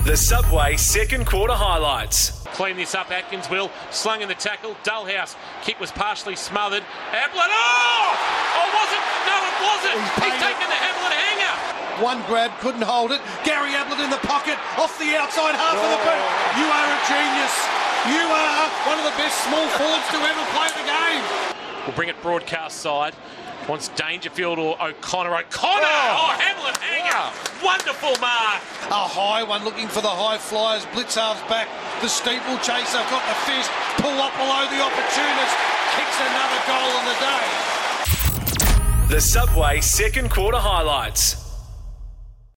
The Subway second quarter highlights. Clean this up, Atkins will. Slung in the tackle. Dullhouse. Kick was partially smothered. Ablett. Oh! Oh, was it? No, it wasn't. He's taken the Ablett hanger. One grab, couldn't hold it. Gary Ablett in the pocket, off the outside half of the boot. You are a genius. You are one of the best small forwards to ever play the game. We'll bring it broadcast side. Wants Dangerfield or O'Connor. Oh, Hamlin hanger. Wonderful mark. A high one looking for the high flyers. Blitzarv's back. The steeplechaser got the fist. Pull up below the opportunist. Kicks another goal in the day. The Subway second quarter highlights.